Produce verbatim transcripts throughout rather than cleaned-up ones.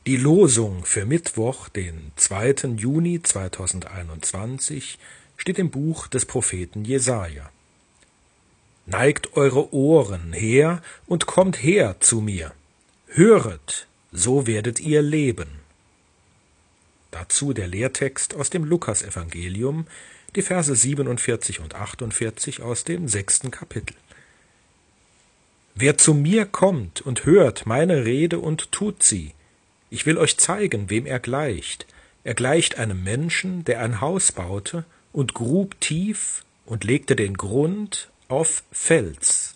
Die Losung für Mittwoch, den zweiten Juni zweitausendeinundzwanzig, steht im Buch des Propheten Jesaja. Neigt eure Ohren her und kommt her zu mir. Höret, so werdet ihr leben. Dazu der Lehrtext aus dem Lukasevangelium, die Verse siebenundvierzig und achtundvierzig aus dem sechsten Kapitel. Wer zu mir kommt und hört meine Rede und tut sie, ich will euch zeigen, wem er gleicht. Er gleicht einem Menschen, der ein Haus baute und grub tief und legte den Grund auf Fels.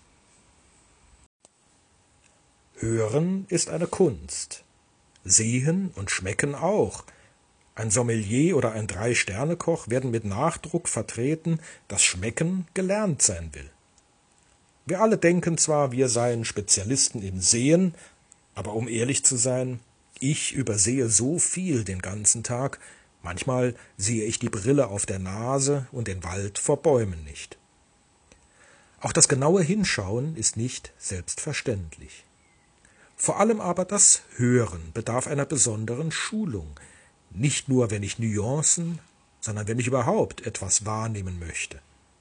Hören ist eine Kunst. Sehen und schmecken auch. Ein Sommelier oder ein Drei-Sterne-Koch werden mit Nachdruck vertreten, dass Schmecken gelernt sein will. Wir alle denken zwar, wir seien Spezialisten im Sehen, aber um ehrlich zu sein, ich übersehe so viel den ganzen Tag, manchmal sehe ich die Brille auf der Nase und den Wald vor Bäumen nicht. Auch das genaue Hinschauen ist nicht selbstverständlich. Vor allem aber das Hören bedarf einer besonderen Schulung, nicht nur wenn ich Nuancen, sondern wenn ich überhaupt etwas wahrnehmen möchte.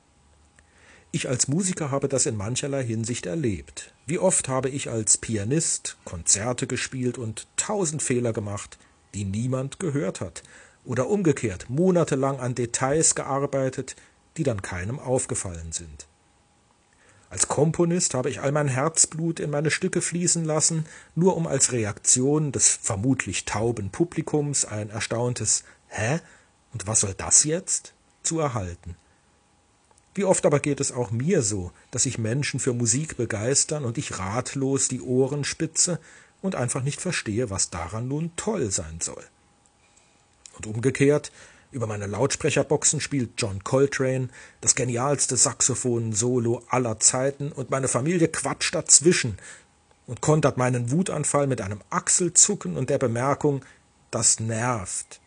Ich als Musiker habe das in mancherlei Hinsicht erlebt. Wie oft habe ich als Pianist Konzerte gespielt und tausend Fehler gemacht, die niemand gehört hat, oder umgekehrt monatelang an Details gearbeitet, die dann keinem aufgefallen sind. Als Komponist habe ich all mein Herzblut in meine Stücke fließen lassen, nur um als Reaktion des vermutlich tauben Publikums ein erstauntes »Hä? Und was soll das jetzt?« zu erhalten. Wie oft aber geht es auch mir so, dass sich Menschen für Musik begeistern und ich ratlos die Ohren spitze und einfach nicht verstehe, was daran nun toll sein soll. Und umgekehrt, über meine Lautsprecherboxen spielt John Coltrane das genialste Saxophon-Solo aller Zeiten und meine Familie quatscht dazwischen und kontert meinen Wutanfall mit einem Achselzucken und der Bemerkung, das nervt.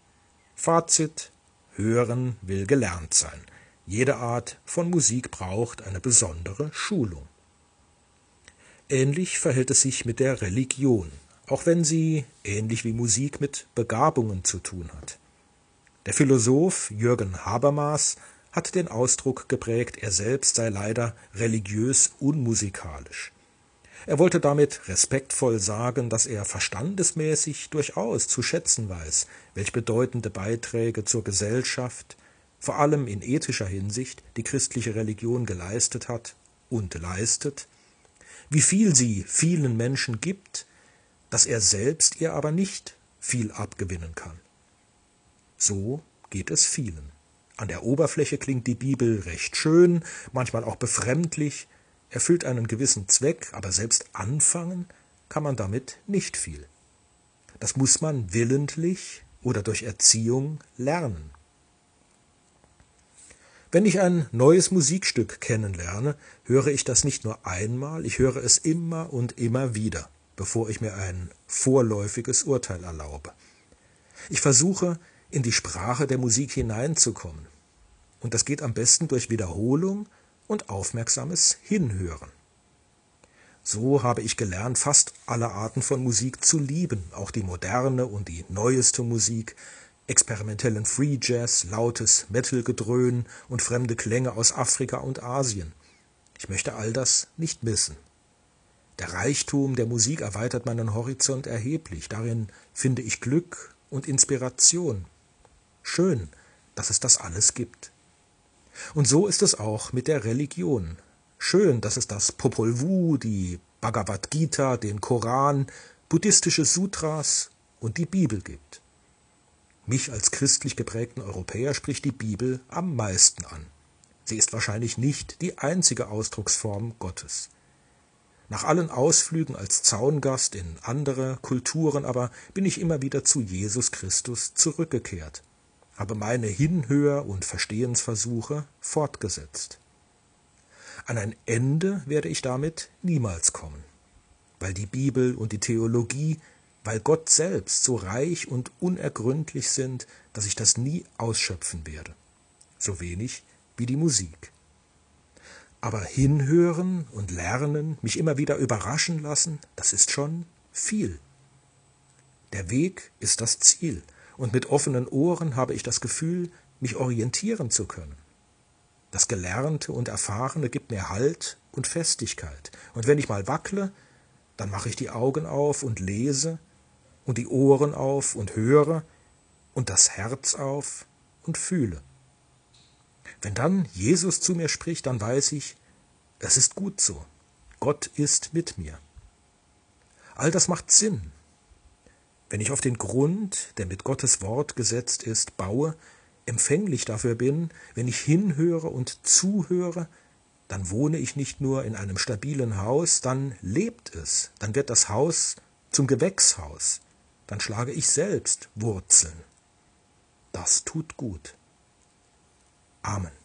Fazit: Hören will gelernt sein. Jede Art von Musik braucht eine besondere Schulung. Ähnlich verhält es sich mit der Religion, auch wenn sie, ähnlich wie Musik, mit Begabungen zu tun hat. Der Philosoph Jürgen Habermas hat den Ausdruck geprägt, er selbst sei leider religiös unmusikalisch. Er wollte damit respektvoll sagen, dass er verstandesmäßig durchaus zu schätzen weiß, welch bedeutende Beiträge zur Gesellschaft, vor allem in ethischer Hinsicht, die christliche Religion geleistet hat und leistet, wie viel sie vielen Menschen gibt, dass er selbst ihr aber nicht viel abgewinnen kann. So geht es vielen. An der Oberfläche klingt die Bibel recht schön, manchmal auch befremdlich, erfüllt einen gewissen Zweck, aber selbst anfangen kann man damit nicht viel. Das muss man willentlich oder durch Erziehung lernen. Wenn ich ein neues Musikstück kennenlerne, höre ich das nicht nur einmal, ich höre es immer und immer wieder, bevor ich mir ein vorläufiges Urteil erlaube. Ich versuche, in die Sprache der Musik hineinzukommen. Und das geht am besten durch Wiederholung und aufmerksames Hinhören. So habe ich gelernt, fast alle Arten von Musik zu lieben, auch die moderne und die neueste Musik, experimentellen Free Jazz, lautes Metal-Gedröhn und fremde Klänge aus Afrika und Asien. Ich möchte all das nicht missen. Der Reichtum der Musik erweitert meinen Horizont erheblich. Darin finde ich Glück und Inspiration. Schön, dass es das alles gibt. Und so ist es auch mit der Religion. Schön, dass es das Popol Vuh, die Bhagavad Gita, den Koran, buddhistische Sutras und die Bibel gibt. Mich als christlich geprägten Europäer spricht die Bibel am meisten an. Sie ist wahrscheinlich nicht die einzige Ausdrucksform Gottes. Nach allen Ausflügen als Zaungast in andere Kulturen aber bin ich immer wieder zu Jesus Christus zurückgekehrt, habe meine Hinhör- und Verstehensversuche fortgesetzt. An ein Ende werde ich damit niemals kommen, weil die Bibel und die Theologie, weil Gott selbst so reich und unergründlich sind, dass ich das nie ausschöpfen werde, so wenig wie die Musik. Aber hinhören und lernen, mich immer wieder überraschen lassen, das ist schon viel. Der Weg ist das Ziel, und mit offenen Ohren habe ich das Gefühl, mich orientieren zu können. Das Gelernte und Erfahrene gibt mir Halt und Festigkeit. Und wenn ich mal wackle, dann mache ich die Augen auf und lese und die Ohren auf und höre und das Herz auf und fühle. Wenn dann Jesus zu mir spricht, dann weiß ich, es ist gut so. Gott ist mit mir. All das macht Sinn. Wenn ich auf den Grund, der mit Gottes Wort gesetzt ist, baue, empfänglich dafür bin, wenn ich hinhöre und zuhöre, dann wohne ich nicht nur in einem stabilen Haus, dann lebt es, dann wird das Haus zum Gewächshaus, dann schlage ich selbst Wurzeln. Das tut gut. Amen.